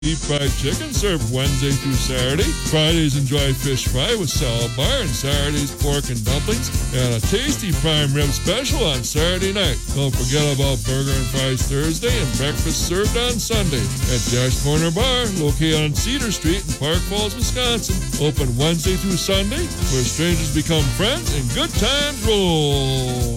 Deep fried chicken served Wednesday through Saturday. Fridays enjoy fish fry with salad bar, and Saturdays pork and dumplings, and a tasty prime rib special on Saturday night. Don't forget about burger and fries Thursday and breakfast served on Sunday at Jack's Corner Bar, located on Cedar Street in Park Falls, Wisconsin. Open Wednesday through Sunday, where strangers become friends and good times roll.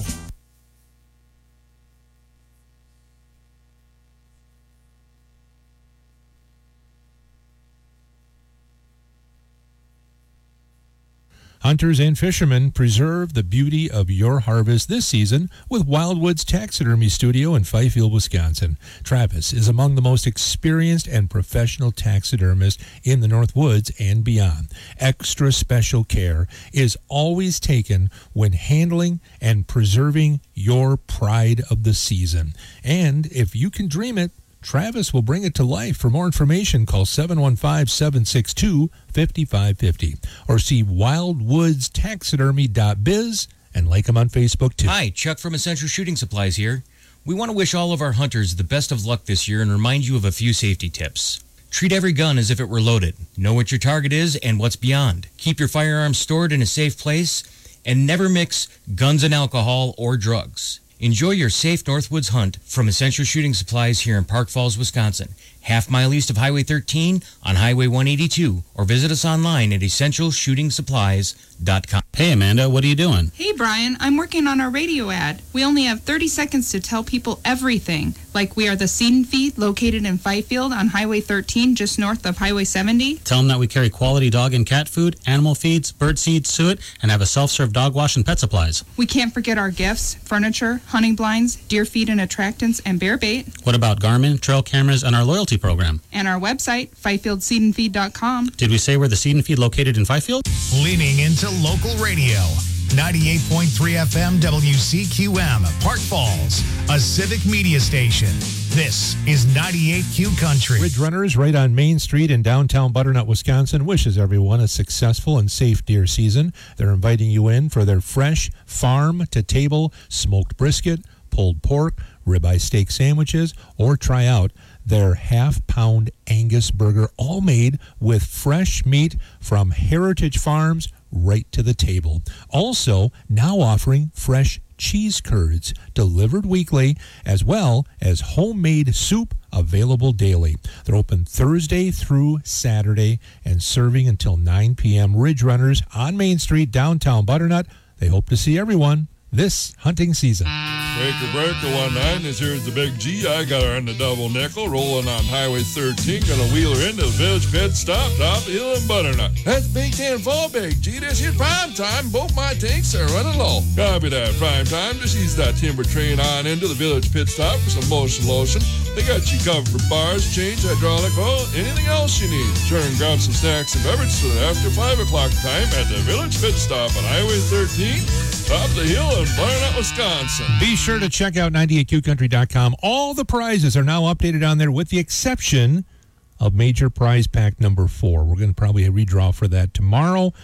Hunters and fishermen, preserve the beauty of your harvest this season with Wildwoods Taxidermy Studio in Fifield, Wisconsin. Travis is among the most experienced and professional taxidermists in the North Woods and beyond. Extra special care is always taken when handling and preserving your pride of the season. And if you can dream it, Travis will bring it to life. For more information, call 715-762-5550 or see wildwoodstaxidermy.biz and like them on Facebook, too. Hi, Chuck from Essential Shooting Supplies here. We want to wish all of our hunters the best of luck this year and remind you of a few safety tips. Treat every gun as if it were loaded. Know what your target is and what's beyond. Keep your firearms stored in a safe place and never mix guns and alcohol or drugs. Enjoy your safe Northwoods hunt from Essential Shooting Supplies here in Park Falls, Wisconsin, half-mile east of Highway 13 on Highway 182, or visit us online at essentialshootingsupplies.com. Hey, Amanda, what are you doing? Hey, Brian, I'm working on our radio ad. We only have 30 seconds to tell people everything, like we are the Seed and Feed located in Fifield on Highway 13, just north of Highway 70. Tell them that we carry quality dog and cat food, animal feeds, bird seed, suet, and have a self-serve dog wash and pet supplies. We can't forget our gifts, furniture, hunting blinds, deer feed and attractants, and bear bait. What about Garmin, trail cameras, and our loyalty program? And our website, FifieldSeedandFeed.com. Did we say we're the Seed and Feed located in Fifield? Leaning into local radio. 98.3 FM WCQM, Park Falls, a civic media station. This is 98Q Country. Ridge Runners, right on Main Street in downtown Butternut, Wisconsin, wishes everyone a successful and safe deer season. They're inviting you in for their fresh farm-to-table smoked brisket, pulled pork, ribeye steak sandwiches, or try out their half-pound Angus burger, all made with fresh meat from Heritage Farms right to the table. Also, now offering fresh cheese curds delivered weekly, as well as homemade soup available daily. They're open Thursday through Saturday and serving until 9 p.m. Ridge Runners on Main Street, downtown Butternut. They hope to see everyone this hunting season. Breaker 19 is here's the Big G. I got her in the double nickel, rolling on Highway 13, gonna wheel her into the Village Pit Stop, top the hill in Butternut. That's Big 10 fall, Big G. This here's prime time. Both my tanks are running low. Copy that, prime time. Just ease that timber train on into the Village Pit Stop for some motion lotion. They got you covered for bars, change, hydraulic oil, anything else you need. Sure, and grab some snacks and beverages for the after 5 o'clock time at the Village Pit Stop on Highway 13, top the hill in Butternut, Wisconsin. Be sure to check out 98QCountry.com. All the prizes are now updated on there with the exception of Major Prize Pack number 4. We're going to probably redraw for that tomorrow.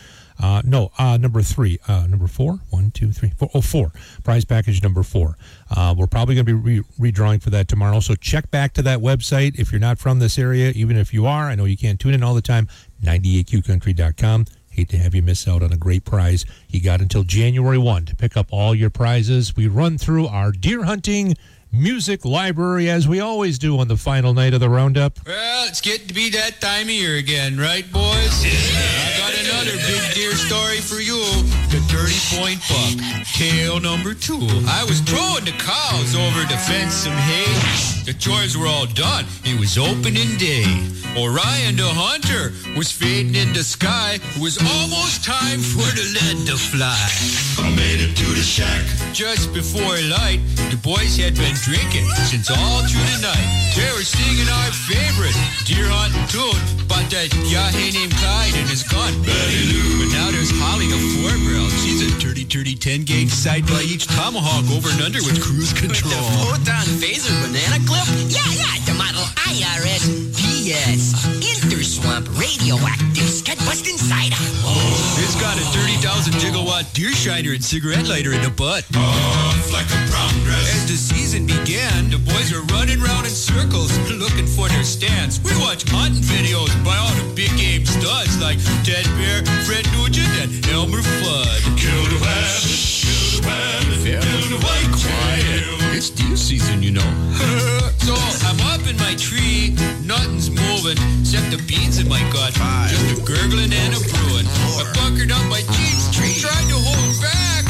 Number 3. Number 4? 1, 2, 3, 4. Oh, 4. Prize package number 4. We're probably going to be redrawing for that tomorrow. So check back to that website if you're not from this area. Even if you are, I know you can't tune in all the time. 98QCountry.com. Hate to have you miss out on a great prize. You got until January 1 to pick up all your prizes. We run through our deer hunting music library as we always do on the final night of the roundup. Well, it's getting to be that time of year again, right, boys? I got another big deer story for you. The 30-point buck, tail number 2. I was throwing the cows over the fence some hay. The chores were all done. It was opening day. Orion the hunter was fading in the sky. It was almost time for the lead to fly. I made it to the shack. Just before light, the boys had been drinking since all through the night. They were singing our favorite deer hunting tune about that yahe named Clyde and his gun, Betty Lou. But now there's Holly the 4-barrel. She's a 30-30 10-gauge side by each tomahawk over and under with cruise control. The photon phaser banana clip? Yeah, the model IRS PS. Interswamp radioactive scud busting cider. It's got a 30,000 gigawatt deer shiner and cigarette lighter in the butt. Off like a prom dress. And the season began, the boys are running round in circles looking for their stands. We watch hunting videos by all the big game studs like Ted Bear, Fred Nugent, and Elmer Fudd. Kill the rabbit, kill the white quiet. It's deer season, you know. So I'm up in my tree, nothing's moving except the beans in my gut. Just a gurgling and a brewing. I bunkered up my jeans, tried to hold back.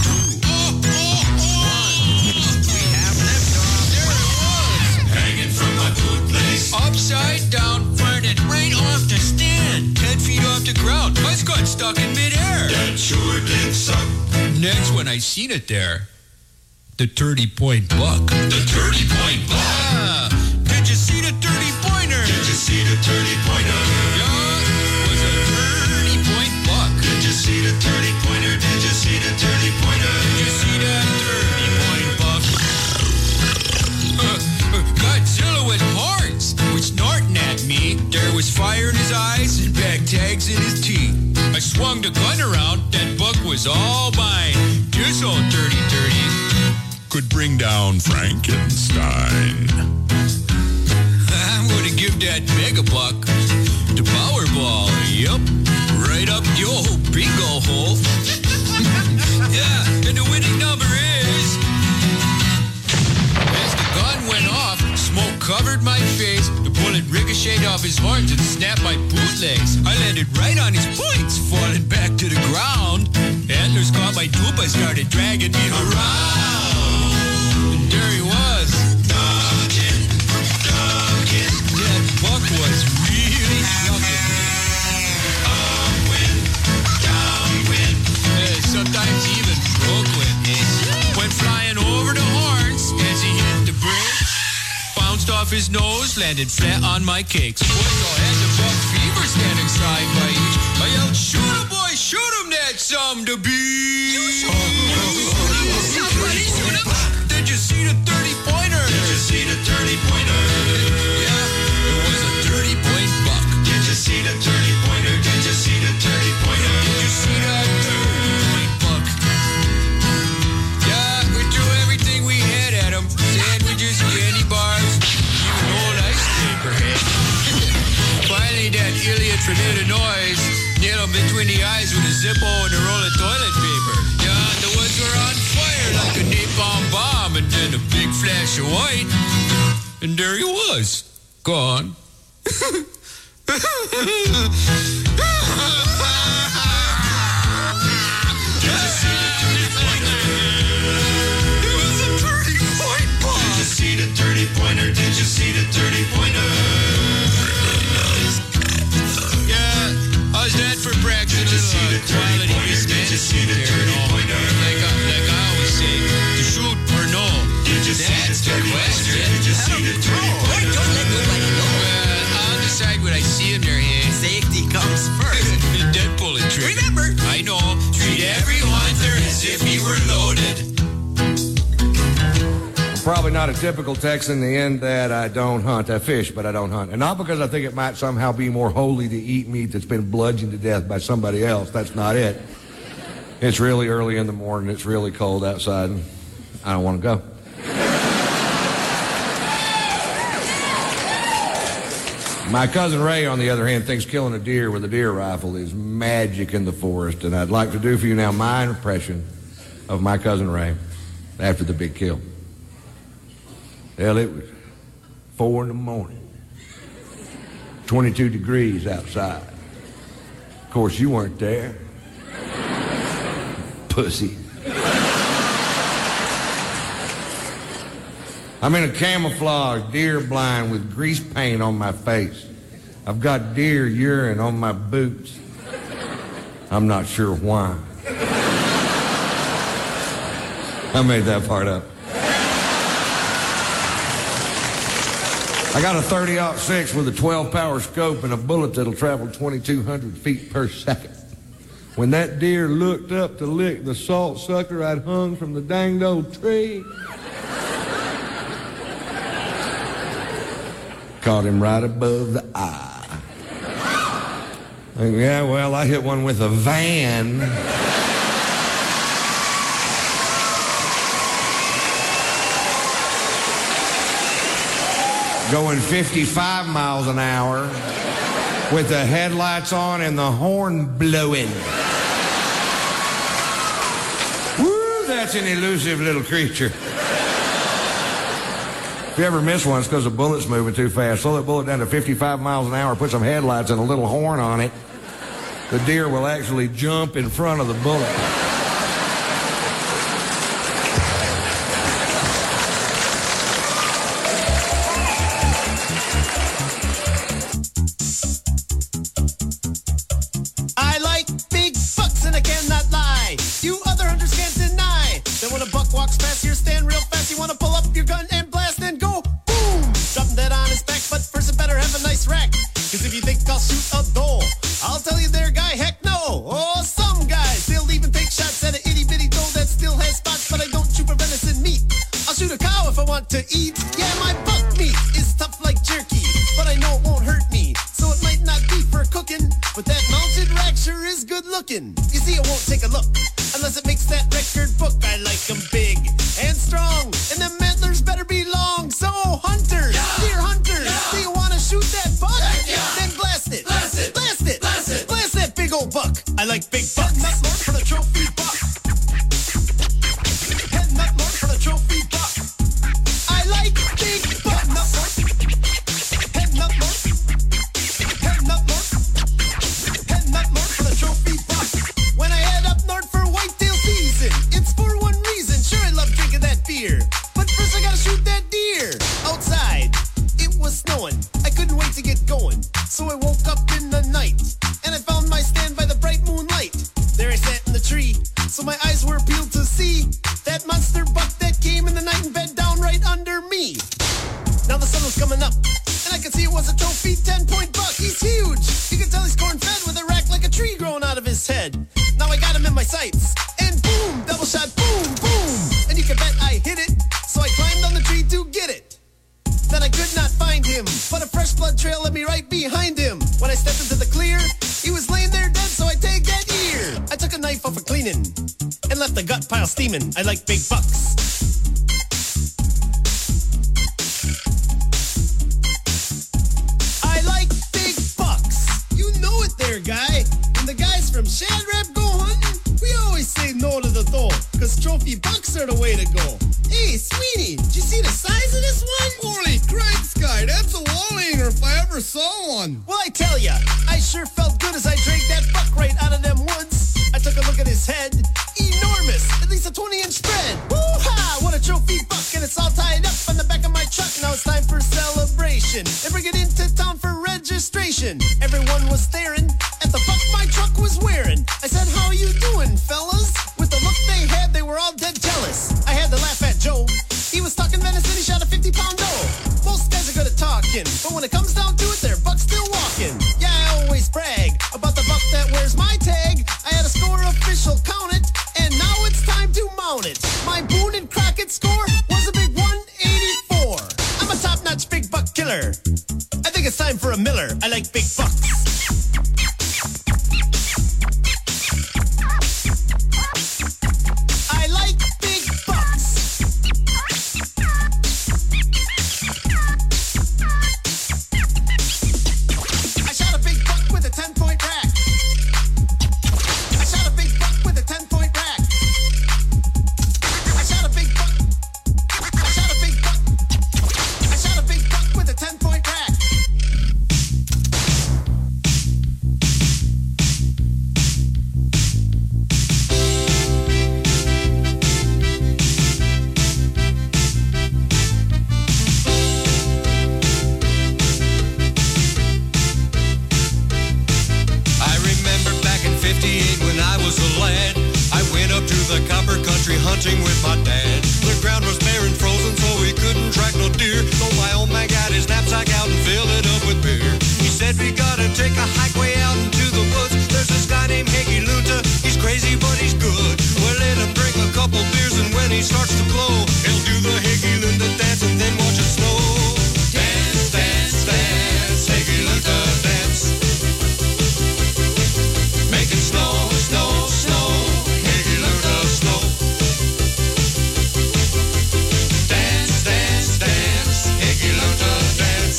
We have liftoff. There it was. Hanging from my bootlace. Upside down, burning right off the stand. 10 feet off the ground. I was got stuck in midair. That sure did suck. Next, when I seen it there, the 30-point buck. The 30-point buck. Ah, did you see the 30-pointer? Did you see the 30-pointer? Yeah, it was a 30-point buck. Did you see the 30-pointer? Did you see the 30-pointer? Did you see that 30-point buck? Godzilla with horns was snorting at me. There was fire in his eyes and bag tags in his teeth. I swung the gun around, that buck was all mine. This old 30-30 could bring down Frankenstein. I'm gonna give that mega buck the Powerball. Yup, right up the old bingo hole. Yeah, and the winning number is... As the gun went off, smoke covered my face. The bullet ricocheted off his horns and snapped my bootlegs. I landed right on his points, falling back to the ground. Antlers caught my dupe, I started dragging me around. And there he was. Duggin. That buck was really sucking. Upwind, downwind. Sometimes even Brooklyn went flying over the horns as he hit the bridge. Bounced off his nose, landed flat on my cakes. Boys all had the buck fever standing side by each. I yelled, shoot him, boy, shoot him, that's something to be. Somebody shoot him. Did you see the 30-pointer? Did you see the 30-pointer? Yeah, it was a 30-point buck. Did you see the 30-pointer? Did you see the 30-pointer? Did you see that 30-point buck? Yeah, we threw everything we had at him. Sandwiches, candy bars, even old ice paper head. Finally, that idiot from Illinois nailed him between the eyes with a Zippo and a roll of toilet paper. Yeah, the woods were on fire like a napalm bomb, and then a big flash of white, and there he was, gone. It was a 30-point buck. Did you see the 30-pointer? Did you see the 30-pointer? Yeah, how's that for breakfast? Did you see the 30-pointer? Did you see the 30-pointer? Like I always say, to shoot or no? Did you see the 30-pointer? Did you see the 30-pointer? Don't let nobody know. I'll decide when I see him there, hey. Safety comes first. Dead bullet trigger. Remember, I know. Treat every hunter as if he were loaded. I'm probably not a typical Texan in that I don't hunt. I fish, but I don't hunt. And not because I think it might somehow be more holy to eat meat that's been bludgeoned to death by somebody else. That's not it. It's really early in the morning. It's really cold outside, and I don't want to go. My cousin Ray, on the other hand, thinks killing a deer with a deer rifle is magic in the forest, and I'd like to do for you now my impression of my cousin Ray after the big kill. Hell, it was 4 in the morning, 22 degrees outside. Of course, you weren't there. Pussy. I'm in a camouflage deer blind with grease paint on my face. I've got deer urine on my boots. I'm not sure why. I made that part up. I got a 30-06 with a 12-power scope and a bullet that'll travel 2,200 feet per second. When that deer looked up to lick the salt sucker I'd hung from the danged old tree, caught him right above the eye. Yeah, well, I hit one with a van. going 55 miles an hour with the headlights on and the horn blowing. Woo, that's an elusive little creature. If you ever miss one, it's because the bullet's moving too fast. Slow that bullet down to 55 miles an hour, put some headlights and a little horn on it. The deer will actually jump in front of the bullet. I like big bucks and I cannot lie. You other hunters can't deny that when a buck walks past, you stand real fast. You want to pull up your gun and blast and go boom. Drop him dead on his back, but first it better have a nice rack. Cause if you think I'll shoot a doe, I'll tell you there, guy, heck no. Oh, some guys, they'll even take shots at an itty bitty doe that still has spots, but I don't shoot for venison meat. I'll shoot a cow if I want to eat. Yeah, my buck meat is tough like jerky, but I know it won't hurt me, so it might not be for cooking, but that mounted rack sure is good looking. You see, it won't take a look unless it makes that record book. I like them big and strong, and them antlers better be long. So hunters, deer hunters, do you want to shoot that buck? Then blast it, blast it, blast it, blast it, blast that big old buck. I like big bucks. Head nut north for the trophy buck. Head nut north for the trophy buck. I like big bucks. Head nut north. Head nut north. Head nut north for the trophy buck. When I head up north for whitetail season, it's for one reason. Sure, I love drinking that beer, but first I gotta shoot that deer. Outside, it was snowing. I couldn't wait to get going, so I woke up in the night, and I found my stand by the bright moonlight. There I sat in the tree, so my eyes were peeled to see that monster buck that came in the night and bed down right under me. Now the sun was coming up, and I could see it was a trophy 10-point buck. He's huge. You can tell he's corn-fed with a rack like a tree growing out of his head. Now I got him in my sights, and boom, double shot, boom, boom. And you can bet I hit it, so I climbed on the tree to get it. Then I could not find him, but a fresh blood trail led me right behind him. When I stepped into the clear, he was laying there dead, so I tagged that ear. I took a knife off a cleaning and left the gut pile steaming. I like big bucks. I like big bucks. You know it there, guy. When the guys from Shadrap go hunting, we always say no to the doe, cause trophy bucks are the way to go. Hey, Sweeney, did you see the size of this one? Holy crap, Sky, that's a wall hanger if I ever saw one. Well, I tell ya, I sure felt good as I dragged that buck right out of them woods. I took a look at his head, enormous, at least a 20-inch spread. Woo-ha, what a trophy buck, and it's all tied up on the back of my truck. Now it's time for celebration, and bring it into town for registration. Everyone was staring at the buck my truck was wearing. I said, how are you doing, fellas? With the look they had, they were all dead jealous. I had to laugh at Joe. He was talking venison, he shot a 50-pound doe. Most guys are good at talking, but when it comes down to it, their buck's still walking. Yeah, I always brag about the buck that wears my tag. I had a score official count it, and now it's time to mount it. My Boone and Crockett score was a big 184. I'm a top-notch big buck killer. I think it's time for a Miller. I like big bucks. I like big bucks. I shot a big buck with a 10-point rack. I shot a big buck with a 10-point rack. I shot a big buck. I shot a big buck. I shot a big buck with a 10-point rack. I remember back in 58 when I was a lad. I went up to the copper country hunting with my dad. The ground was bare and frozen, so we couldn't track no deer. So my old man got his knapsack out and filled it up with beer. He said we gotta take a hike way out into the woods. There's this guy named Heggy Lunta. He's crazy, but he's good. Well, let him drink a couple beers, and when he starts to blow, he'll do the Heggy Lunta dance and then watch it snow. Dance, dance, dance, Heggy Lunta dance. Making snow, snow, snow, Heggy Lunta snow. Dance, dance, dance, Heggy Lunta dance.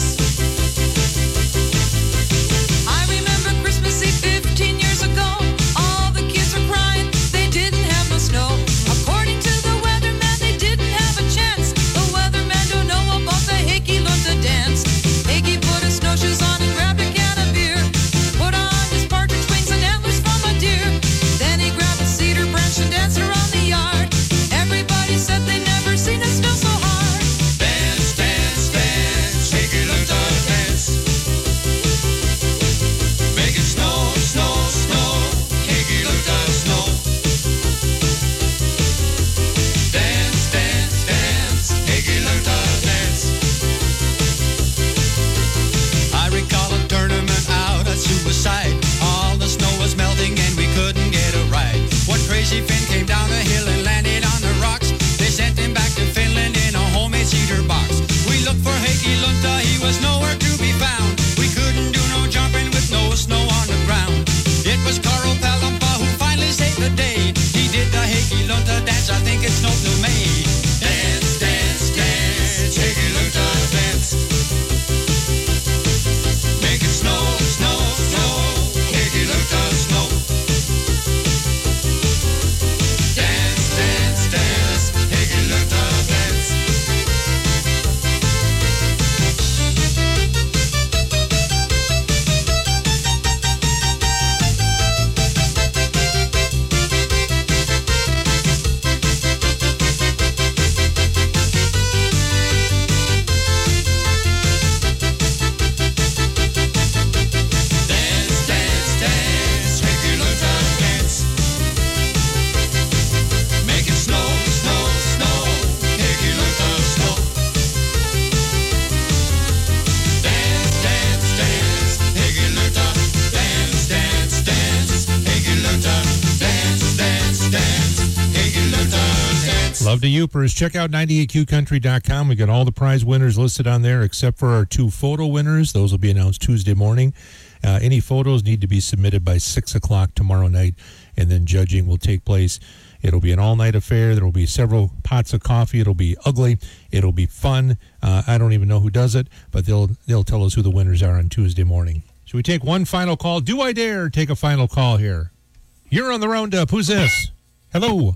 Love to Youpers. Check out 98qcountry.com. We got all the prize winners listed on there except for our 2 photo winners. Those will be announced Tuesday morning. Any photos need to be submitted by 6 o'clock tomorrow night, and then judging will take place. It'll be an all-night affair. There will be several pots of coffee. It'll be ugly. It'll be fun. I don't even know who does it, but they'll tell us who the winners are on Tuesday morning. Should we take one final call? Do I dare take a final call here? You're on the roundup. Who's this? Hello.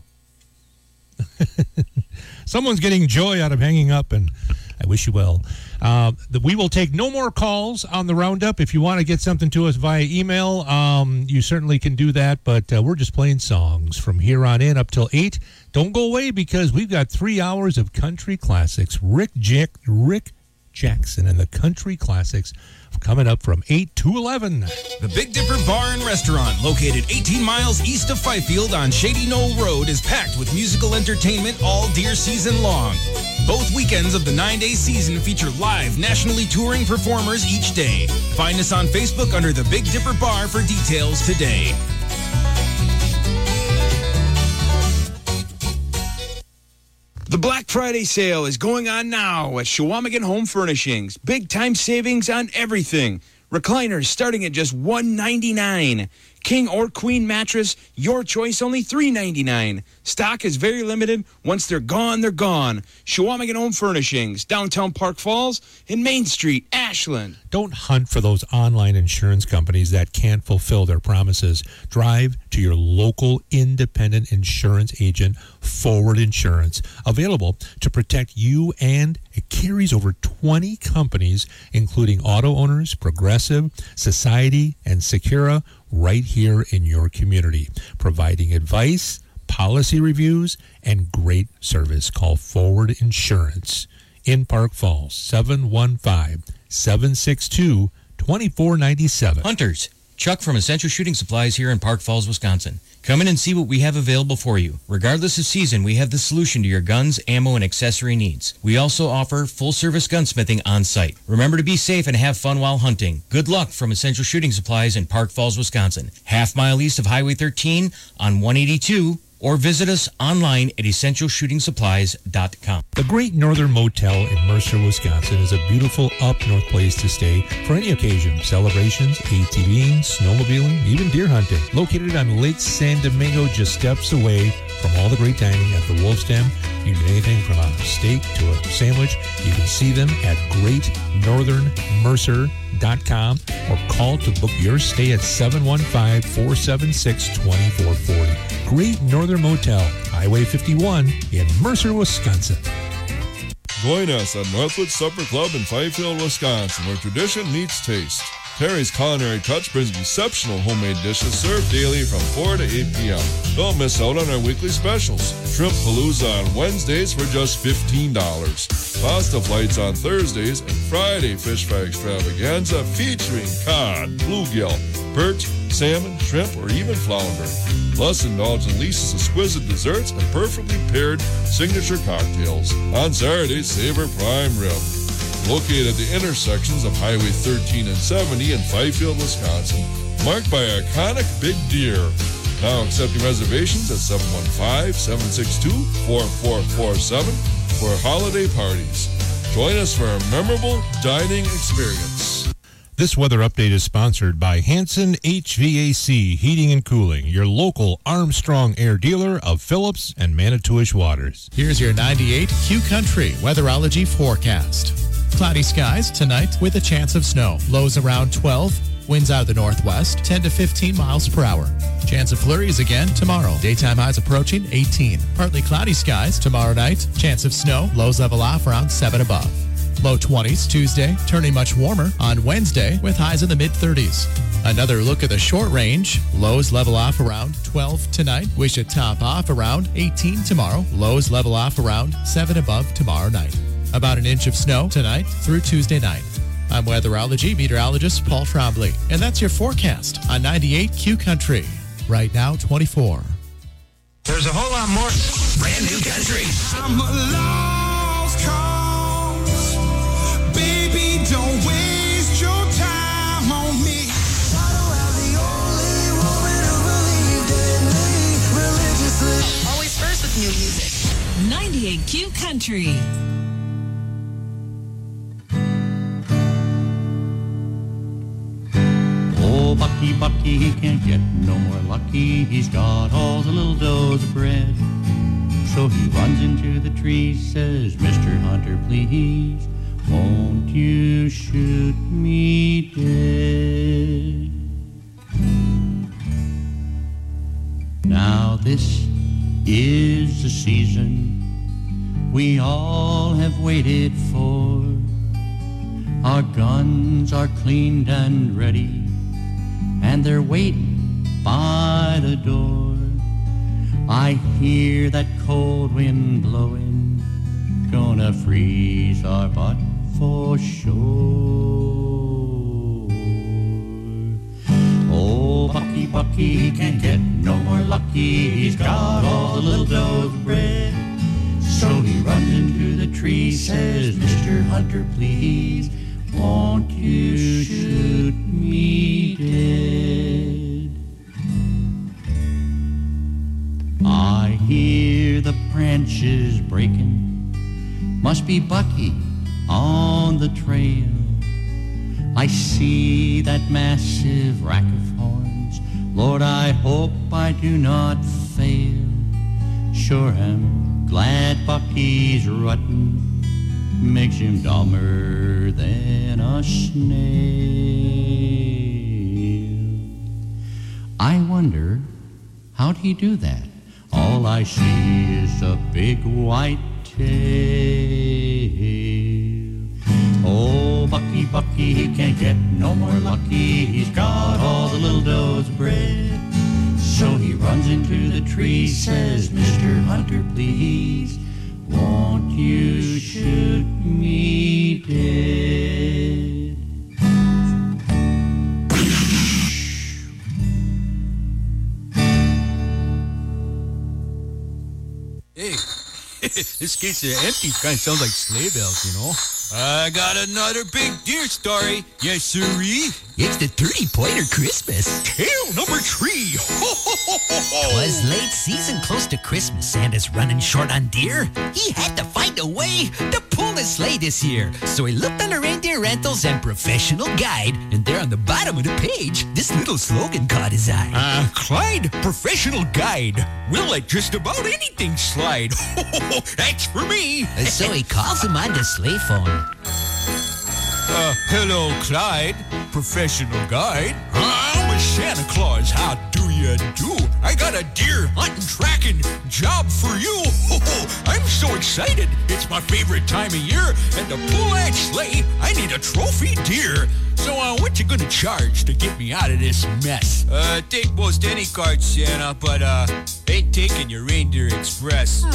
Someone's getting joy out of hanging up, and I wish you well. We will take no more calls on the roundup. If you want to get something to us via email, you certainly can do that, but we're just playing songs from here on in up till 8. Don't go away because we've got 3 hours of country classics. Rick Jackson and the country classics coming up from 8 to 11. The Big Dipper Bar and Restaurant, located 18 miles east of Fifield on Shady Knoll Road, is packed with musical entertainment all deer season long. Both weekends of the 9-day season feature live, nationally touring performers each day. Find us on Facebook under the Big Dipper Bar for details today. The Black Friday sale is going on now at Shawamigan Home Furnishings. Big time savings on everything. Recliners starting at just $199. King or queen mattress, your choice, only $399. Stock is very limited. Once they're gone, they're gone. Shawamigan Home Furnishings, downtown Park Falls, and Main Street, Ashland. Don't hunt for those online insurance companies that can't fulfill their promises. Drive to your local independent insurance agent, Forward Insurance. Available to protect you, and it carries over 20 companies, including Auto Owners, Progressive, Society, and Secura, right here in your community, providing advice, policy reviews, and great service. Call Forward Insurance in Park Falls, 715-762-2497. Hunters, Chuck from Essential Shooting Supplies here in Park Falls, Wisconsin. Come in and see what we have available for you. Regardless of season, we have the solution to your guns, ammo, and accessory needs. We also offer full-service gunsmithing on site. Remember to be safe and have fun while hunting. Good luck from Essential Shooting Supplies in Park Falls, Wisconsin. Half-mile east of Highway 13 on 182, or visit us online at essentialshootingsupplies.com. The Great Northern Motel in Mercer, Wisconsin is a beautiful up-north place to stay for any occasion. Celebrations, ATVing, snowmobiling, even deer hunting. Located on Lake San Domingo, just steps away from all the great dining at the Wolf's Den. You can get anything from a steak to a sandwich. You can see them at greatnorthernmercer.com or call to book your stay at 715-476-2440. Great Northern Motel, Highway 51 in Mercer, Wisconsin. Join us at Northwood Supper Club in Fifield, Wisconsin, where tradition meets taste. Terry's Culinary Touch brings exceptional homemade dishes served daily from 4 to 8 p.m. Don't miss out on our weekly specials. Shrimp Palooza on Wednesdays for just $15. Pasta flights on Thursdays, and Friday fish fry extravaganza featuring cod, bluegill, perch, salmon, shrimp, or even flounder. Plus, indulge in Lisa's exquisite desserts and perfectly paired signature cocktails. On Saturdays, savor prime rib. Located at the intersections of Highway 13 and 70 in Fifield, Wisconsin, marked by iconic big deer. Now accepting reservations at 715-762-4447 for holiday parties. Join us for a memorable dining experience. This weather update is sponsored by Hanson HVAC Heating and Cooling, your local Armstrong Air dealer of Phillips and Manitowish Waters. Here's your 98 Q Country weatherology forecast. Cloudy skies tonight with a chance of snow. Lows around 12. Winds out of the northwest, 10 to 15 miles per hour. Chance of flurries again tomorrow. Daytime highs approaching 18. Partly cloudy skies tomorrow night. Chance of snow. Lows level off around 7 above. Low 20s Tuesday, turning much warmer on Wednesday with highs in the mid-30s. Another look at the short range. Lows level off around 12 tonight. We should top off around 18 tomorrow. Lows level off around 7 above tomorrow night. About an inch of snow tonight through Tuesday night. I'm weatherology meteorologist Paul Trombley, and that's your forecast on 98 Q Country. Right now, 24. There's a whole lot more brand new country. I'm a lost cause. Baby, don't waste your time on me. Always first with new music. 90 Country. Oh, Bucky, he can't get no more lucky. He's got all the little doughs of bread. So he runs into the tree, says, Mr. Hunter, please, won't you shoot me dead? Now this is the season we all have waited for. Our guns are cleaned and ready, and they're waiting by the door. I hear that cold wind blowing, gonna freeze our butt for sure. Oh, Bucky, he can't get no more lucky. He's got all the little doughs of bread. So he runs into the tree, says, Mr. Hunter, please, won't you shoot me dead? I hear the branches breaking, must be Bucky on the trail. I see that massive rack of horns, Lord, I hope I do not fail. Sure am glad Bucky's rutting makes him dumber than a snail. I wonder, how'd he do that? All I see is a big white tail. Oh, Bucky, he can't get no more lucky. He's got all the little doughs of bread. So he runs into the tree, says, Mr. Hunter, please, won't you shoot me dead? Hey, this case of empty kind of sounds like sleigh bells, you know? I got another big deer story. Yes, sirree. It's the 30-pointer Christmas. Tale number 3. Was late season close to Christmas. Santa's running short on deer. He had to find a way to pull his sleigh this year. So he looked on the reindeer rentals and professional guide. And there on the bottom of the page, this little slogan caught his eye. Clyde, professional guide. We'll let just about anything slide. That's for me. So he calls him on the sleigh phone. Hello, Clyde, professional guide. I'm Santa Claus, how do you do? I got a deer hunting, tracking job for you. I'm so excited, it's my favorite time of year. And to pull that sleigh, I need a trophy deer. So what you gonna charge to get me out of this mess? Take most any card, Santa, but ain't taking your Reindeer Express.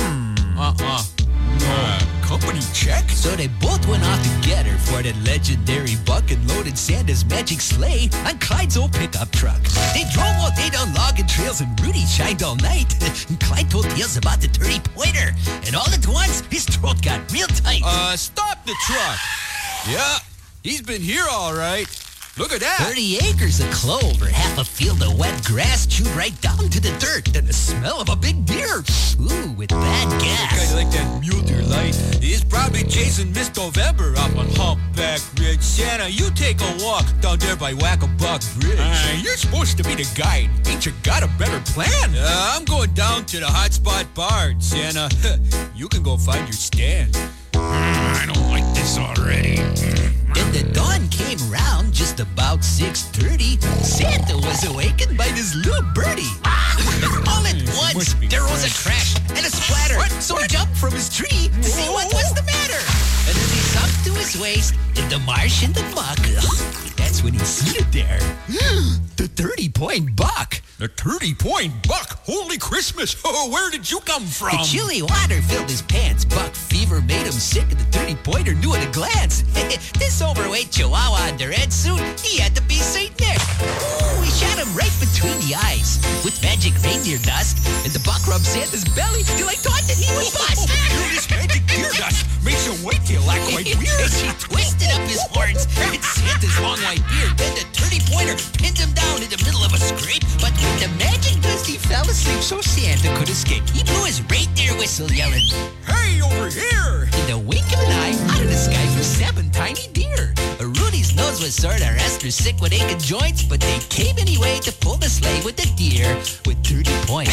Company check? So they both went off together for that legendary buck and loaded Santa's magic sleigh on Clyde's old pickup truck. They drove all day down logging trails and Rudy shined all night. And Clyde told tales about the 30-pointer. And all at once, his throat got real tight. Stop the truck. Yeah, he's been here all right. Look at that. 30 acres of clover, half a field of wet grass chewed right down to the dirt, and the smell of a big deer. Ooh, with bad gas. Kind of like that mule deer light. He's probably chasing Miss November up on Humpback Ridge. Santa, you take a walk down there by Whack-a-Buck Bridge. You're supposed to be the guide. Ain't you got a better plan? I'm going down to the Hotspot Bar, Santa. You can go find your stand. I don't like this already. Then the dawn came round just about 6:30. Santa was awakened by this little birdie. And all at once, there was a crash and a splatter. So he jumped from his tree to see what was the matter. And then he sunk to his waist in the marsh in the muck. That's when he seen it there. The 30-point buck. The 30-point buck? Holy Christmas! Oh, where did you come from? The chilly water filled his pants. Buck fever made him sick, and the 30-pointer knew at a glance. This overweight chihuahua in the red suit, he had to be St. Nick. Ooh, he shot him right between the eyes with magic reindeer dust, and the buck rubbed Santa's belly till I thought that he was bust. This magic deer dust makes your white tail act quite weird. And he twisted up his horns and Santa's long white beard. Then the 30-pointer pinned him down in the middle of a scrape, but with the magic dust he fell asleep so Santa could escape. He blew his reindeer whistle yelling, Hey, way over here. In the wink of an eye, out of the sky flew 7 tiny deer. Rudy's nose was sort of extra sick with aching joints, but they came anyway to pull the sleigh with the deer with 30 points.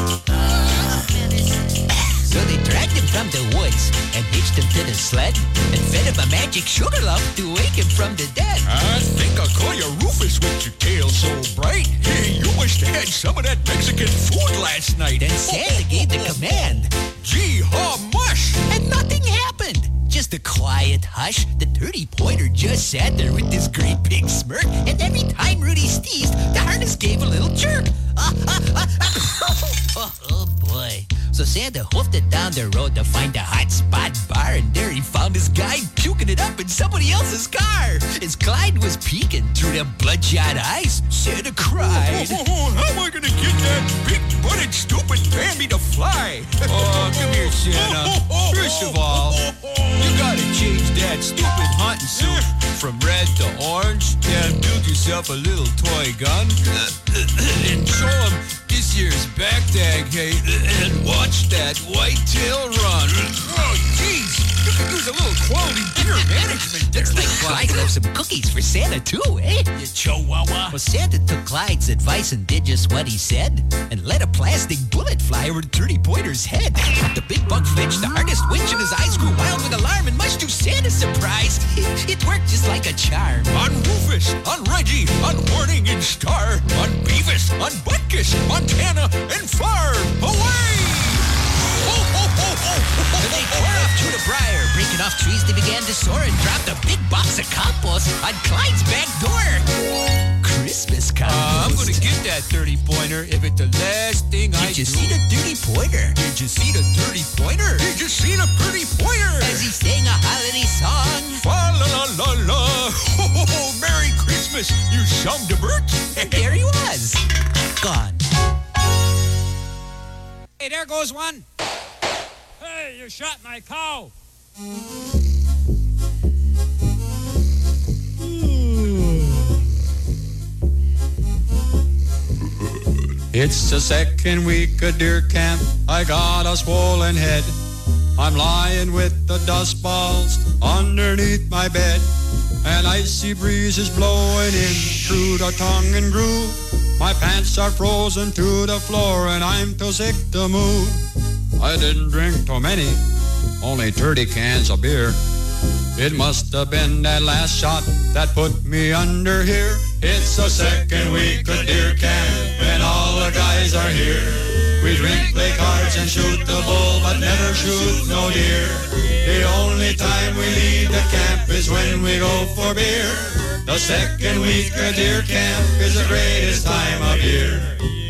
So they dragged him from the woods and hitched him to the sled and fed him a magic sugar lump to wake him from the dead. I think I'll call you Rufus with your tail so bright. Hey, you must have had some of that Mexican food last night. Then Santa gave the command. Gee, haw mush! And nothing happened. Just a quiet hush. The 30-pointer just sat there with this great big smirk, and every time Rudy sneezed, the harness gave a little jerk. Oh boy. So Santa hoofed it down the road to find a hot spot bar, and there he found his guide puking it up in somebody else's car. As Clyde was peeking through them bloodshot eyes, Santa cried. How am I gonna get that big-butted, stupid Bambi to fly? Oh, come here, Santa. First of all, you gotta change that stupid hunting suit from red to orange and build yourself a little toy gun and show him this year's back tag, hey, and watch that whitetail run. Oh, jeez, you could use a little quality deer management there. Looks like Clyde left some cookies for Santa too, eh? You chihuahua. Well, Santa took Clyde's advice and did just what he said, and let a plastic bullet fly over the 30-pointer's head. The big buck flinched, the hardest winch, and his eyes grew wild with alarm, and much to Santa's surprise, it worked just like a charm. On Rufus, on Reggie, on Warning and Star, on Beavis, on Butkus, Montana, and Far away! And they tore off to the briar, breaking off trees, they began to soar and dropped a big box of compost on Clyde's back door. Christmas compost. I'm gonna get that 30-pointer if it's the last thing I do. Did you see the 30-pointer? Did you see the 30-pointer? Did you see the 30-pointer? As he sang a holiday song. Fa la la la la. Oh, Merry Christmas, you Shumdebert. And there he was. Gone. Hey, there goes one. Hey, you shot my cow. It's the second week of deer camp. I got a swollen head. I'm lying with the dust balls underneath my bed. An icy breeze is blowing in through the tongue and groove. My pants are frozen to the floor and I'm too sick to move. I didn't drink too many, only 30 cans of beer. It must have been that last shot that put me under here. It's the second week of deer camp and all the guys are here. We drink, play cards and shoot the bull, but never shoot no deer. The only time we leave the camp is when we go for beer. The second week of deer camp is the greatest time of year.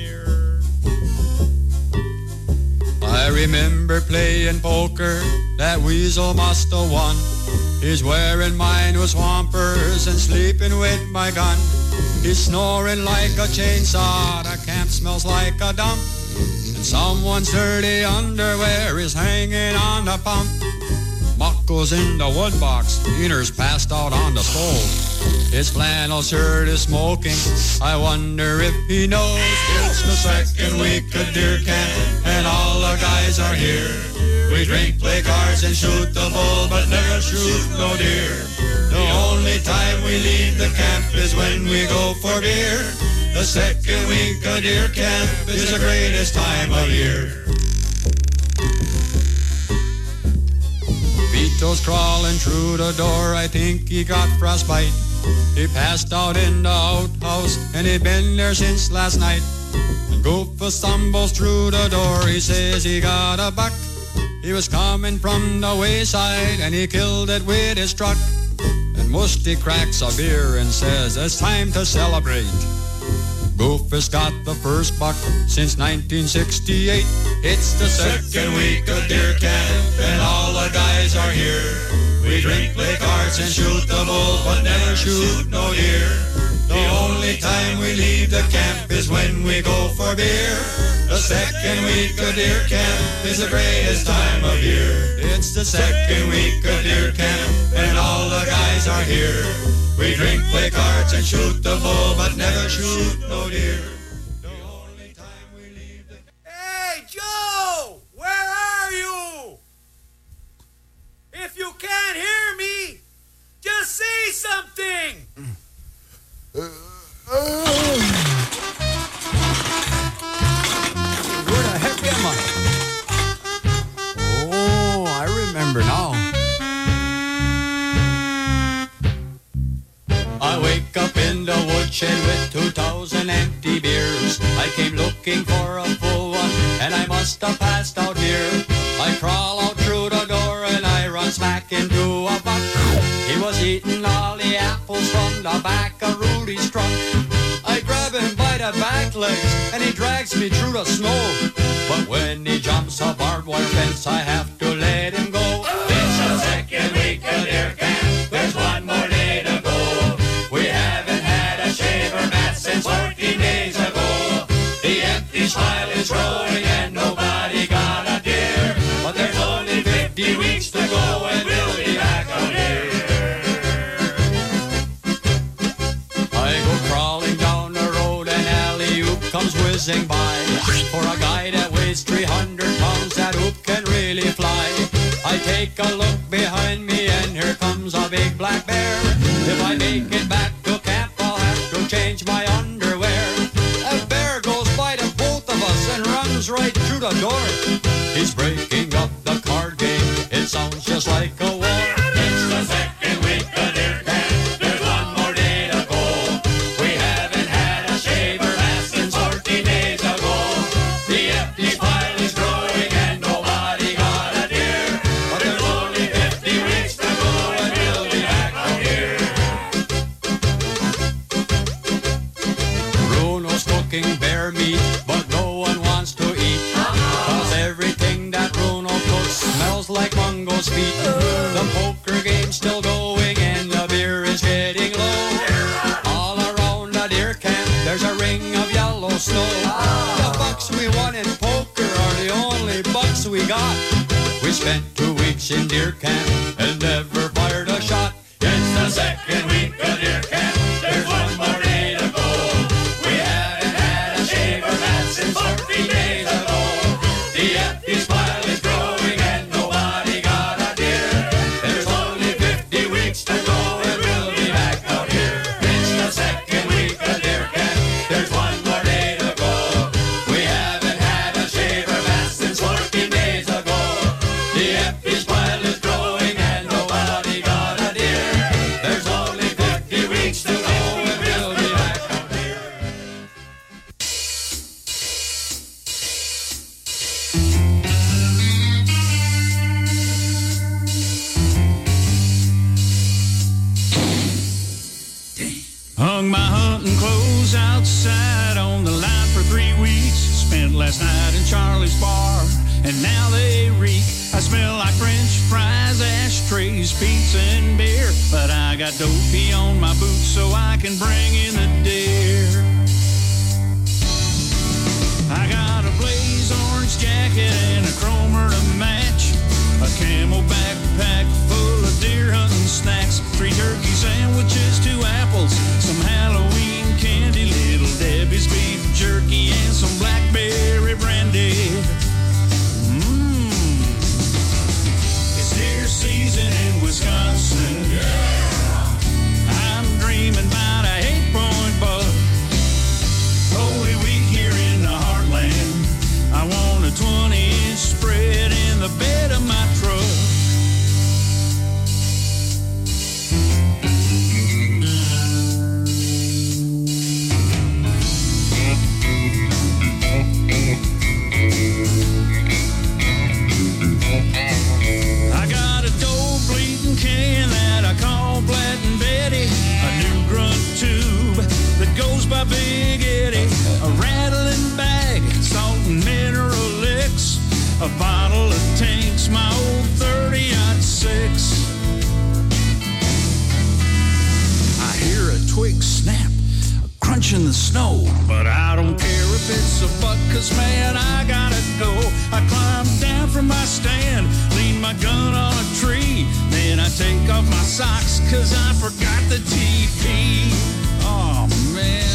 I remember playing poker, that weasel must have won. He's wearing mine with swampers and sleeping with my gun. He's snoring like a chainsaw, the camp smells like a dump. And someone's dirty underwear is hanging on the pump. Muck goes in the wood box, Wiener's passed out on the stove. His flannel shirt is smoking, I wonder if he knows. It's the second week of deer camp and all the guys are here. We drink, play cards and shoot the bull, but never shoot no deer. The only time we leave the camp is when we go for beer. The second week of deer camp is the greatest time of year. Vito's crawling through the door, I think he got frostbite. He passed out in the outhouse and he'd been there since last night. And Goofus stumbles through the door, he says he got a buck. He was coming from the wayside and he killed it with his truck. And Musty cracks a beer and says it's time to celebrate. Goofus got the first buck since 1968. It's the second week of deer camp and all the guys are here. We drink, play cards and shoot the bull, but never shoot no deer. The only time we leave the camp is when we go for beer. The second week of deer camp is the greatest time of year. It's the second week of deer camp and all the guys are here. We drink, play cards and shoot the bull, but never shoot no deer. The only time we leave the... Hey, Joe! Where are you? 2,000 empty beers. I came looking for a full one, and I must have passed out here. I crawl out through the door, and I run smack into a buck. He was eating all the apples from the back of Rudy's truck. I grab him by the back legs, and he drags me through the snow. But when he jumps a barbed wire fence, I have to let him go. It's the second week of deer camp. There's one more day to go. We haven't had a shaver mat since 14 days ago. The empty smile is growing and nobody got a deer. But there's only 50 weeks to go and we'll be back out here. I go crawling down the road and alley-oop comes whizzing by. For a guy that weighs 300 pounds, that oop can really fly. I take a look behind me and here comes a big black bear. If I make it back to camp, I'll have to change my underwear. A bear goes by the both of us and runs right through the door. He's breaking up the card game. It sounds just like a war. It's the second week of deer camp. There's one more day to go. We haven't had a shaver mat since 14 days ago. The empty pile is growing and nobody got a deer. But there's only 50 weeks to go and we'll be back out here. Bruno's cooking bear meat, but no one wants to eat. Cause everything that Bruno cooks smells like mungo's feet. The poker game's still going and the beer is getting low. All around the deer camp there's a ring of yellow snow. The bucks we won in poker are the only bucks we got. We spent 2 weeks in deer camp and never fired a shot. It's the second week of deer camp. There's one more day to go. We haven't had a shaver mat since 14 days ago. The empty pile is growing and nobody got a deer. There's only 50 weeks to go and we'll be back out here. It's the second week of deer camp. There's one more day to go. We haven't had a shaver mat since 14 days ago. The empty pile is growing and nobody got a deer. There's only 50 weeks to go and we'll be back out here. Hung my hunting clothes outside on the line for 3 weeks. Spent last night in Charlie's bar, and now they reek. I smell like French fries, ashtrays, pizza, and beer. But I got dopey on my boots so I can bring in the deer. I got a blaze orange jacket and a chromer to match. A camel backpack full of deer hunting snacks. 3 turkey sandwiches, 2 apples, some Halloween candy, Little Debbie's beef jerky, and some blackberry brandy. It's deer season in Wisconsin. I'm dreaming about a 8-point buck. Holy week here in the heartland. I want a 20-inch spread in the bed of my truck. I got a dope bleeding can that I call Blat and Betty, a new grunt tube that goes by Big Eddie, a rattling bag, salt and mineral licks, a bottle of Tanks, my old 30-06. I hear a twig snap, a crunch in the snow, but I don't care if it's a buck, 'cause man, I gotta go. I climb down from my stand, lean my gun on a tree, then I take off my socks 'cause I forgot the TP. Oh man,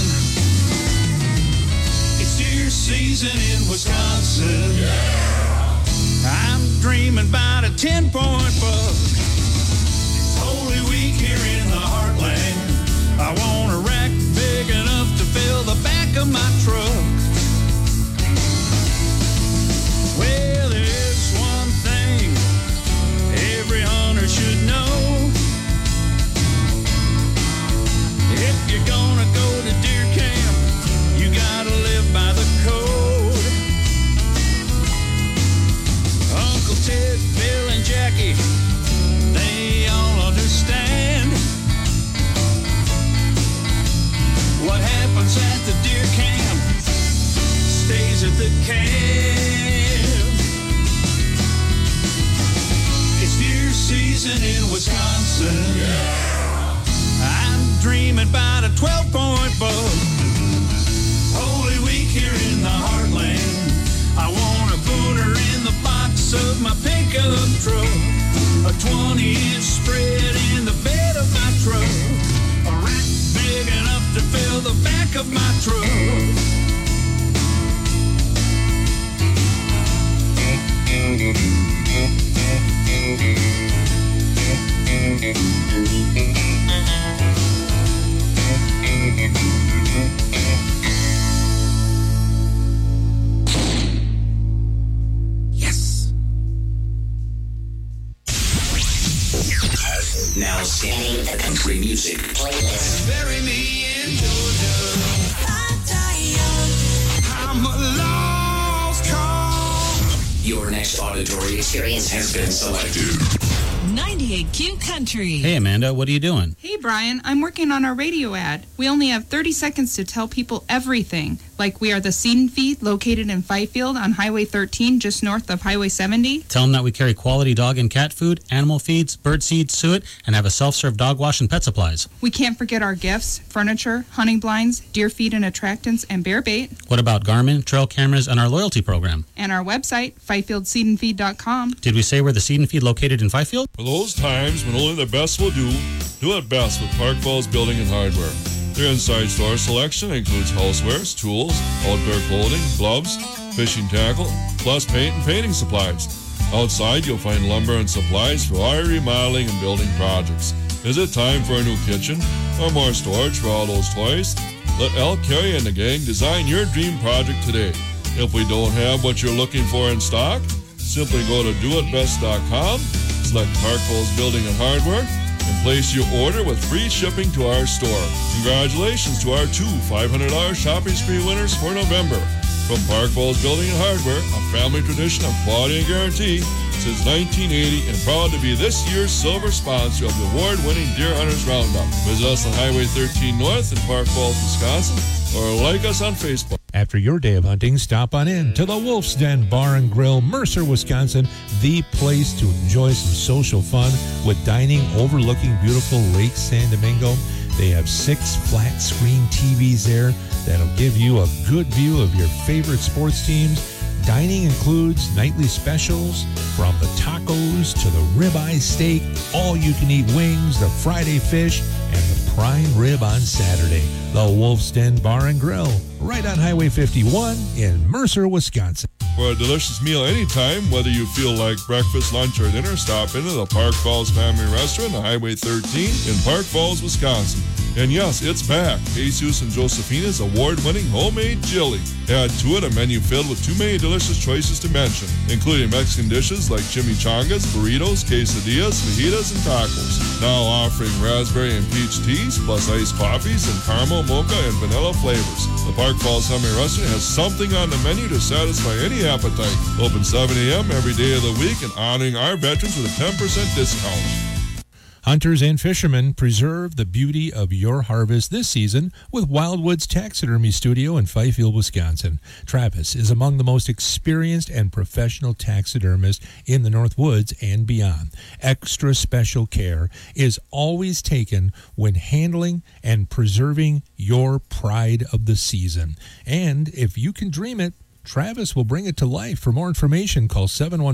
it's deer season in Wisconsin. I'm dreaming about a 10-point buck. It's Holy Week here in the heartland. I want a rack big enough to fill the back of my truck. Well, there's one thing every hunter should know. If you're gonna go to deer camp, can. It's deer season in Wisconsin. I'm dreaming about a 12-point buck. Holy Week here in the heartland. I want a booner in the box of my pickup truck. A 20-inch spread in the bed of my truck. A rack big enough to fill the back of my truck. Yes. Now scanning the country music playlist. Bury me in Georgia. I'm a lost cause. Your next auditory experience has been selected. 98Q Country. Hey, Amanda, what are you doing? Hey, Brian, I'm working on our radio ad. We only have 30 seconds to tell people everything, like we are the Seed and Feed located in Fifield on Highway 13, just north of Highway 70. Tell them that we carry quality dog and cat food, animal feeds, bird seed, suet, and have a self-serve dog wash and pet supplies. We can't forget our gifts, furniture, hunting blinds, deer feed and attractants, and bear bait. What about Garmin, trail cameras, and our loyalty program? And our website, FifieldSeedandFeed.com. Did we say we're the Seed and Feed located in Fifield? For those times when only the best will do it best with Park Falls Building and Hardware. Their inside store selection includes housewares, tools, outdoor clothing, gloves, fishing tackle, plus paint and painting supplies. Outside, you'll find lumber and supplies for all your remodeling and building projects. Is it time for a new kitchen or more storage for all those toys? Let Al Carey and the gang design your dream project today. If we don't have what you're looking for in stock, simply go to doitbest.com, select Park Falls Building and Hardware, and place your order with free shipping to our store. Congratulations to our two $500 shopping spree winners for November. From Park Falls Building and Hardware, a family tradition of quality and guarantee since 1980 and proud to be this year's silver sponsor of the award-winning Deer Hunters Roundup. Visit us on Highway 13 North in Park Falls, Wisconsin, or like us on Facebook. After your day of hunting, stop on in to the Wolf's Den Bar and Grill, Mercer, Wisconsin, the place to enjoy some social fun with dining overlooking beautiful Lake San Domingo. They have 6 flat-screen TVs there that'll give you a good view of your favorite sports teams. Dining includes nightly specials from the tacos to the ribeye steak, all-you-can-eat wings, the Friday fish, and the prime rib on Saturday. The Wolf's Den Bar and Grill, right on Highway 51 in Mercer, Wisconsin. For a delicious meal anytime, whether you feel like breakfast, lunch, or dinner, stop into the Park Falls Family Restaurant on Highway 13 in Park Falls, Wisconsin. And yes, it's back. Jesus and Josefina's award-winning homemade chili. Add to it a menu filled with too many delicious choices to mention, including Mexican dishes like chimichangas, burritos, quesadillas, fajitas, and tacos. Now offering raspberry and peach teas, plus iced coffees and caramel, mocha, and vanilla flavors. The Park Falls Family Restaurant has something on the menu to satisfy any appetite. Open 7 a.m. every day of the week and honoring our veterans with a 10% discount. Hunters and fishermen, preserve the beauty of your harvest this season with Wildwoods Taxidermy Studio in Fifield, Wisconsin. Travis is among the most experienced and professional taxidermists in the North Woods and beyond. Extra special care is always taken when handling and preserving your pride of the season. And if you can dream it, Travis will bring it to life. For more information, call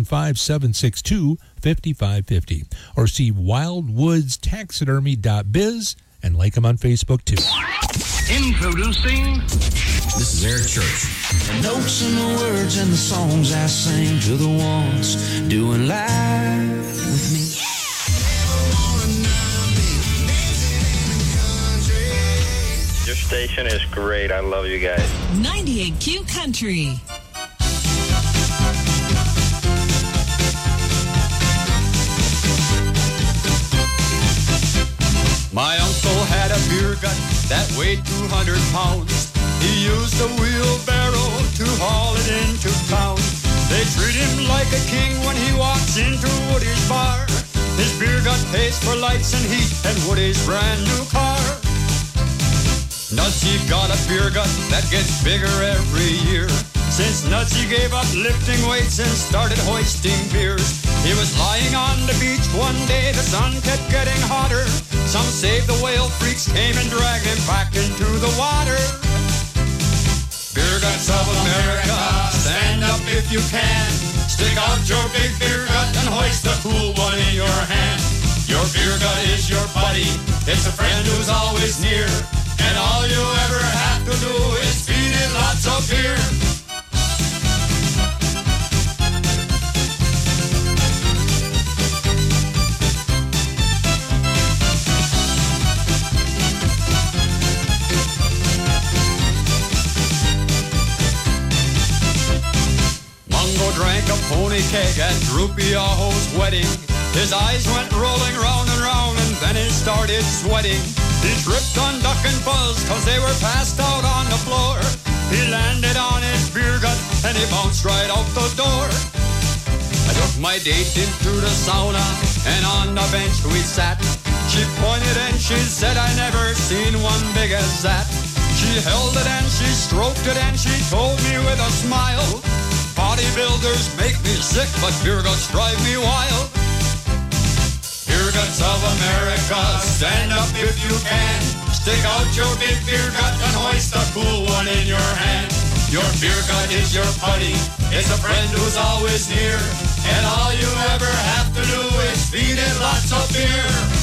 715-762-5550 or see wildwoodstaxidermy.biz and like them on Facebook too. Introducing. This is Eric Church. The notes and the words and the songs I sing to the ones doing live with me. Your station is great. I love you guys. 98Q Country. My uncle had a beer gut that weighed 200 pounds. He used a wheelbarrow to haul it into town. They treat him like a king when he walks into Woody's bar. His beer gut pays for lights and heat and Woody's brand new car. Does he got a beer gut that gets bigger every year? Since Nutsy gave up lifting weights and started hoisting beers, he was lying on the beach one day, the sun kept getting hotter. Some say the whale freaks came and dragged him back into the water. Beer guts of America, stand up if you can. Stick out your big beer gut and hoist the cool one in your hand. Your beer gut is your buddy, it's a friend who's always near. And all you ever have to do is feed it lots of beer. Drank a pony keg at Droopy Aho's wedding. His eyes went rolling round and round and then he started sweating. He tripped on Duck and Buzz cause they were passed out on the floor. He landed on his beer gut and he bounced right out the door. I took my date into the sauna and on the bench we sat. She pointed and she said I never seen one big as that. She held it and she stroked it and she told me with a smile, bodybuilders make me sick, but beer guts drive me wild. Beer guts of America, stand up if you can. Stick out your big beer gut and hoist a cool one in your hand. Your beer gut is your buddy, it's a friend who's always near. And all you ever have to do is feed it lots of beer.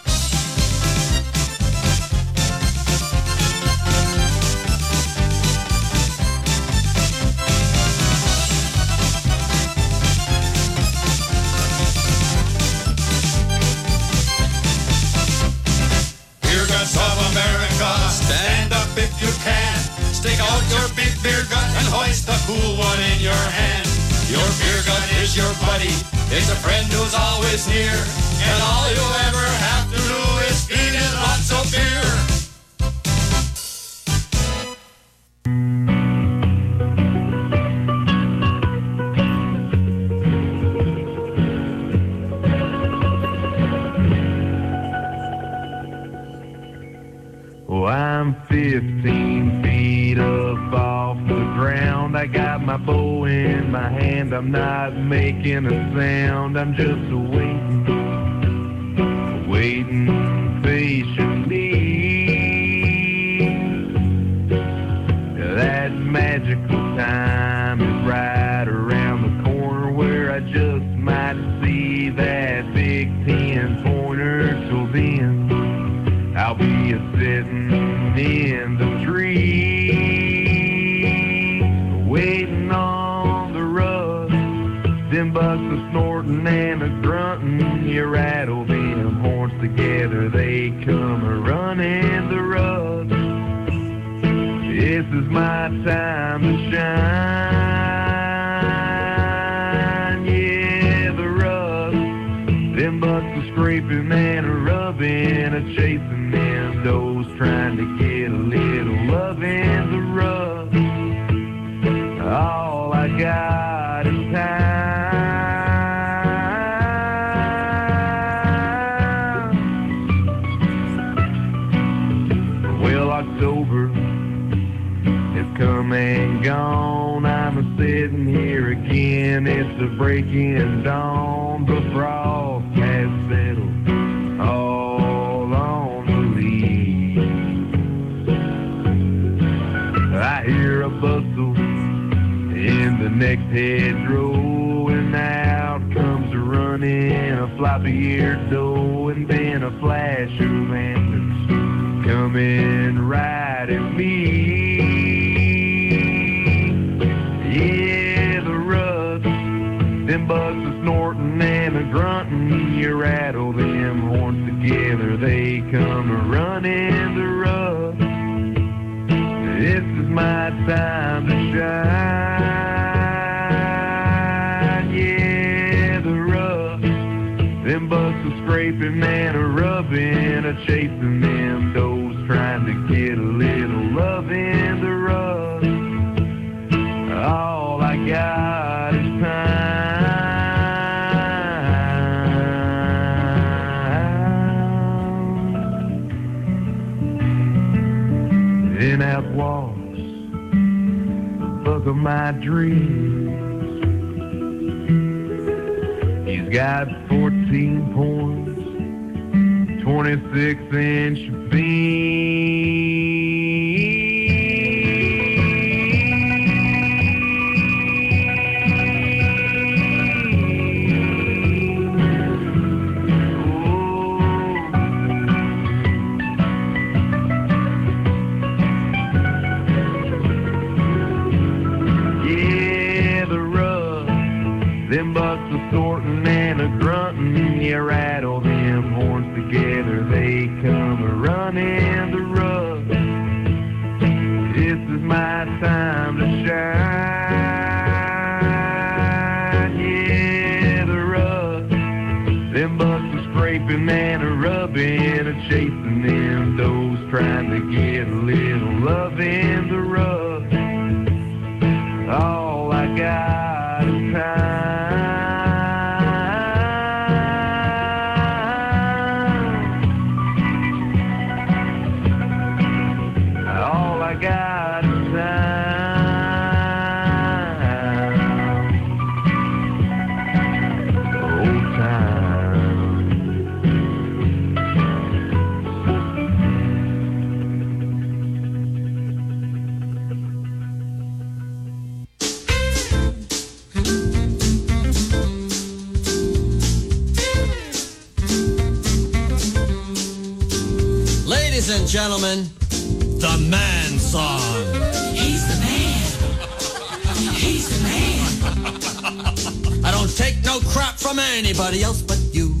Of America, stand up if you can. Stick out your big beer gut and hoist a cool one in your hand. Your beer gut is your buddy, it's a friend who's always near. And all you ever have to do is feed it lots of beer. Oh, I'm 15 feet up off the ground. I got my bow in my hand. I'm not making a sound. I'm just waiting patiently. That magical time is right around the corner where I just might see that Big 10-pointer. Till then, I'll be a-sitting in the tree, waiting on the rug. Them bucks a-snorting and a-grunting. You rattle them horns together, they come a-running the rug. This is my time to shine. Yeah, the rug. Them bucks a-scraping and a-rubbing, a-chasing them does, trying to get a little love in the rug. All I got is time. Well, October has come and gone. I'm a-sitting here again. It's a breaking dawn. The frost has settled all on the leaves. I hear a bustle in the next hedgerow, and out comes a running a floppy-eared doe, and then a flash of antlers coming right at me. Yeah, the rust, them bucks are snorting and a grunting. You rattle them horns together, they come a-running the rust. This is my time to shine. Yeah, the rust, them bucks are scraping and a-rubbing, a-chasing them does, trying to get a little love in the rust. All I got is time. Then out walks a book of my dreams. He's got 14 points, 26-inch beams. Them bucks a sorting and a grunting, you rattle them horns together, they come a running the rug. This is my time to shine, yeah, the rug. Them bucks a scraping and a rubbing, a chasing them does, trying to get a little love in the rug. All I got is time. Ladies and gentlemen, the man song. He's the man. He's the man. I don't take no crap from anybody else but you.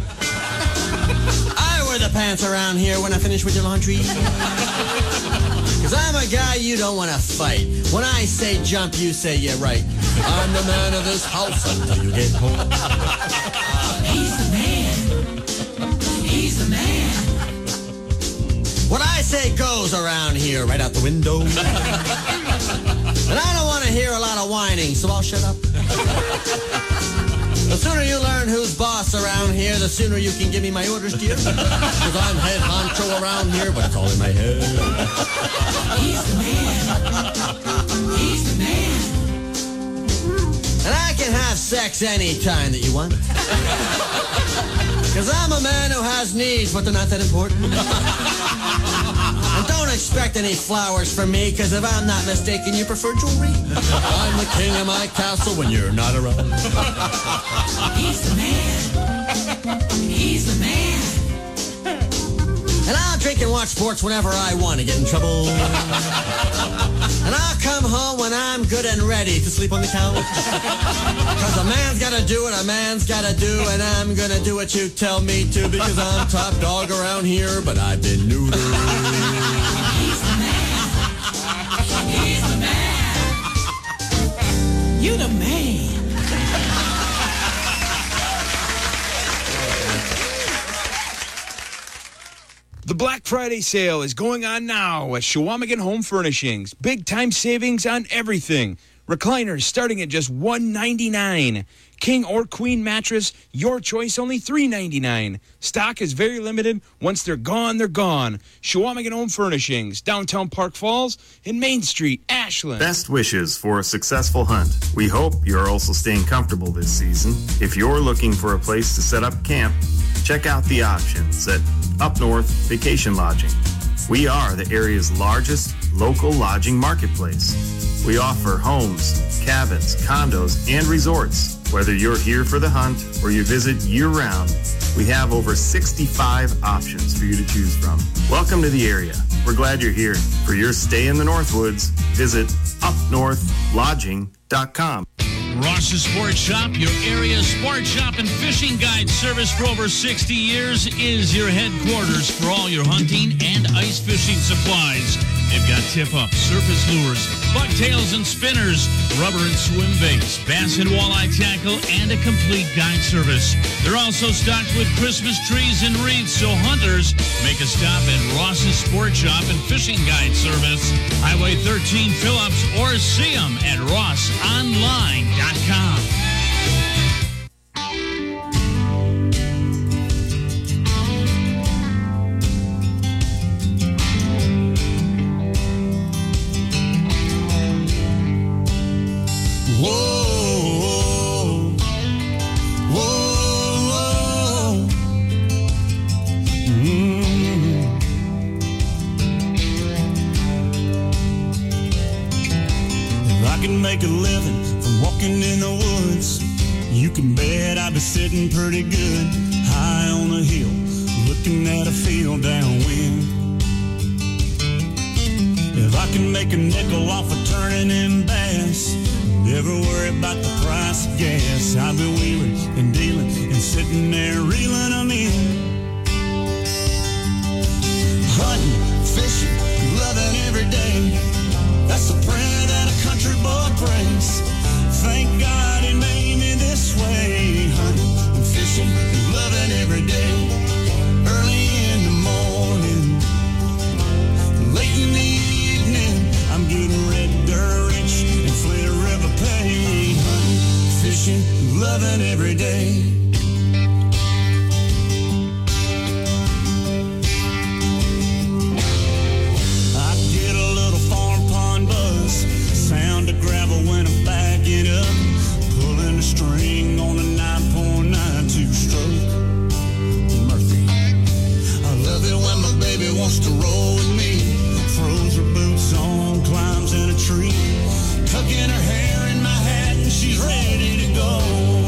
I wear the pants around here when I finish with your laundry. Cause I'm a guy you don't want to fight. When I say jump, you say you're right. I'm the man of this house until you get home. He's the man. He's the man. What I say goes around here, right out the window. And I don't want to hear a lot of whining, so I'll shut up. The sooner you learn who's boss around here, the sooner you can give me my orders, dear. Because I'm head honcho around here, but it's all in my head. He's the man. He's the man. And I can have sex anytime that you want. Because I'm a man who has needs, but they're not that important. And don't expect any flowers from me, because if I'm not mistaken, you prefer jewelry. I'm the king of my castle when you're not around. He's the man. He's the man. And I'll drink and watch sports whenever I want to get in trouble. And I'll come home when I'm good and ready to sleep on the couch. Because a man's got to do what a man's got to do, and I'm going to do what you tell me to, because I'm top dog around here, but I've been neutered. He's the man. He's the man. You the man. The Black Friday sale is going on now at Shawamigan Home Furnishings. Big time savings on everything. Recliners starting at just $199. King or queen mattress, your choice, only $399. Stock is very limited. Once they're gone, they're gone. Shawamigan Home Furnishings, downtown Park Falls, and Main Street, Ashland. Best wishes for a successful hunt. We hope you're also staying comfortable this season. If you're looking for a place to set up camp, check out the options at Up North Vacation Lodging. We are the area's largest local lodging marketplace. We offer homes, cabins, condos, and resorts. Whether you're here for the hunt or you visit year-round, we have over 65 options for you to choose from. Welcome to the area. We're glad you're here. For your stay in the Northwoods, visit upnorthlodging.com. Ross's Sport Shop, your area sport shop and fishing guide service for over 60 years, is your headquarters for all your hunting and ice fishing supplies. They've got tip-ups, surface lures, bucktails and spinners, rubber and swim baits, bass and walleye tackle, and a complete guide service. They're also stocked with Christmas trees and wreaths, so hunters make a stop at Ross's Sport Shop and Fishing Guide Service, Highway 13 Phillips, or see them at rossonline.com. Whoa, whoa, If I can make a living from walking in the woods, you can bet I'd be sitting pretty good high on a hill, looking at a field downwind. If I can make a nickel off of turning in bass, never worry about the price of gas. I'll be wheeling and dealing and sitting there reeling them in. Hunting, fishing, loving every day. That's the prayer that a country boy prays. Thank God he made me this way. Hunting and fishing and loving every day. Early in the morning, late in the evening, I'm getting red dirt rich and Flint River pay. Hunting, fishing, loving every day. I get a little farm pond buzz, sound of gravel when I'm backing up, pulling a string on a 9.92 stroke. Murphy, I love it when my baby wants to roll with me, throws her boots on, climbs in a tree, tucking her hair in my hat and she's ready to go.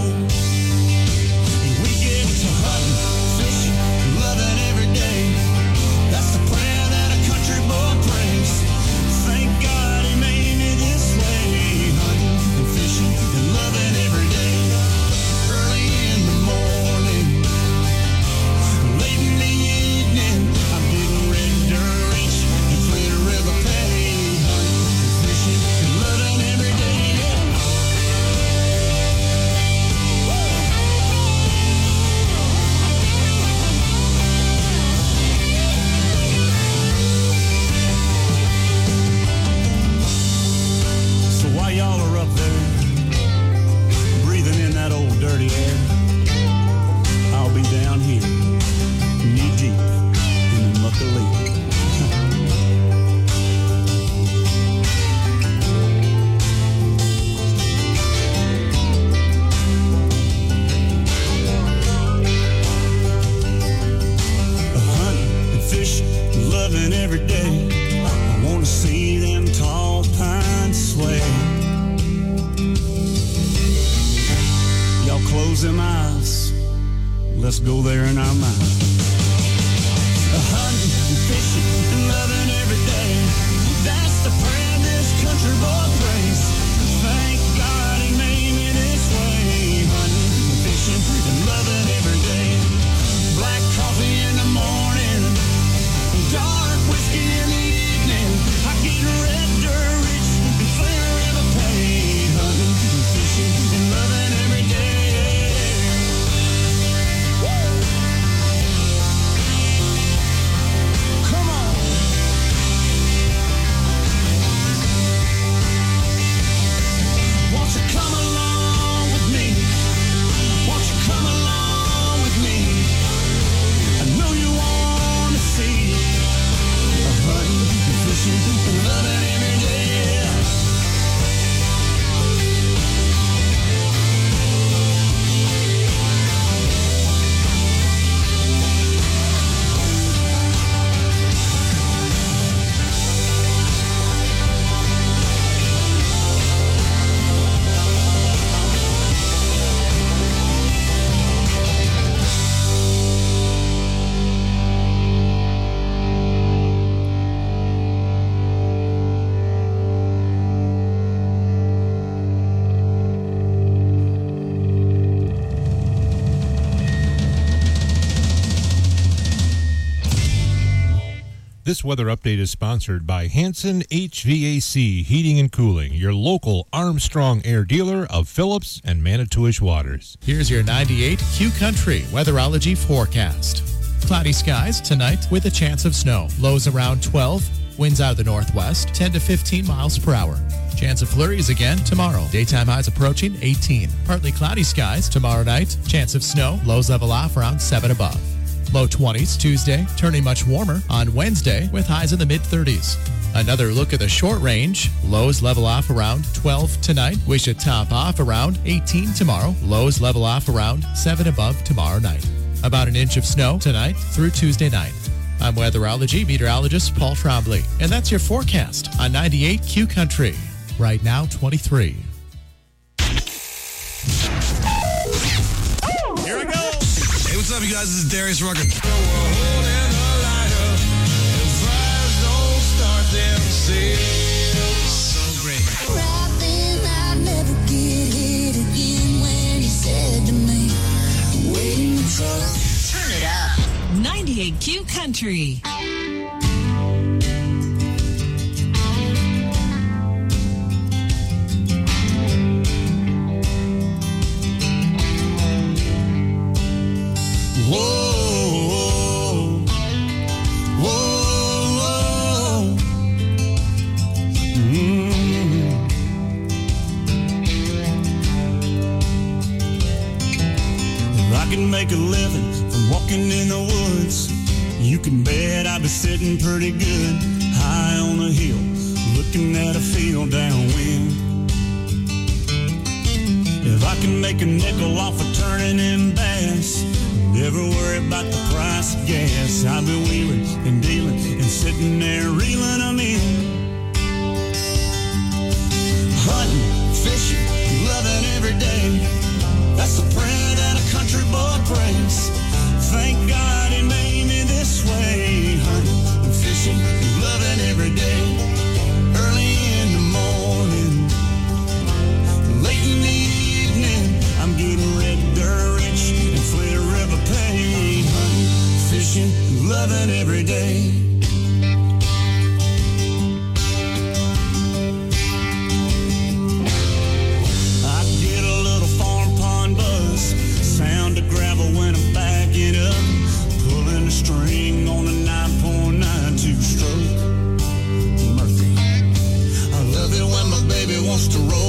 We get to hunting, fishing, loving every day. That's the prayer that a country boy prays. Thank God he made me this way. Hunting and fishing and loving every day. Early in the morning, late in the evening, I'm getting red dirt rich and Flint River pay. Hunting and fishing and loving every day. So while y'all are up there, breathing in that old dirty air, I'll be down here, knee deep in the muck of leaf. Hunting and fishing, loving every day. I want to see them tall pines sway. Y'all close them eyes. Let's go there in our mind. Hunting and fishing and loving every day. That's the prayer this country boy prays. Thank God he made me this way. Hunting and fishing and loving every day. Black coffee in the morning, dark whiskey in the evening. I get red dirt rich and Flint River pay. Hunting and fishing and loving every day. Come on. Won't you come along with me? Won't you come along with me? I know you want to see a hunting and fishing and loving every day. This weather update is sponsored by Hanson HVAC Heating and Cooling, your local Armstrong Air dealer of Phillips and Manitowish Waters. Here's your 98 Q Country weatherology forecast. Cloudy skies tonight with a chance of snow. Lows around 12. Winds out of the northwest, 10 to 15 miles per hour. Chance of flurries again tomorrow. Daytime highs approaching 18. Partly cloudy skies tomorrow night. Chance of snow. Lows level off around 7 above. Low 20s Tuesday, turning much warmer on Wednesday with highs in the mid-30s. Another look at the short range. Lows level off around 12 tonight. We should top off around 18 tomorrow. Lows level off around 7 above tomorrow night. About an inch of snow tonight through Tuesday night. I'm weatherology meteorologist Paul Trombley, and that's your forecast on 98 Q Country. Right now, 23. Here I go. Hey, what's up, you guys? This is Darius Rucker. So great. I'd never get hit again when you said to me, waiting to turn it up. 98 Q Country. Whoa, whoa, whoa. If I can make a living from walking in the woods, you can bet I'd be sitting pretty good high on a hill, looking at a field downwind. If I can make a nickel off of turning in bass, never worry about the price of gas, I'll be wheeling and dealing and sitting there reeling them in. Hunting, fishing, loving every day, that's the prayer that a country boy prays. Thank God he made me this way. Hunting and fishing, loving every day. Early in the morning, late in the evening, I'm getting red dirt rich and Flint River paid. Hunting, fishing, loving every day. I get a little farm pond buzz, sound of gravel when I'm backing up, pulling the string on a 9.92 stroke Murphy. I love it when my baby wants to roll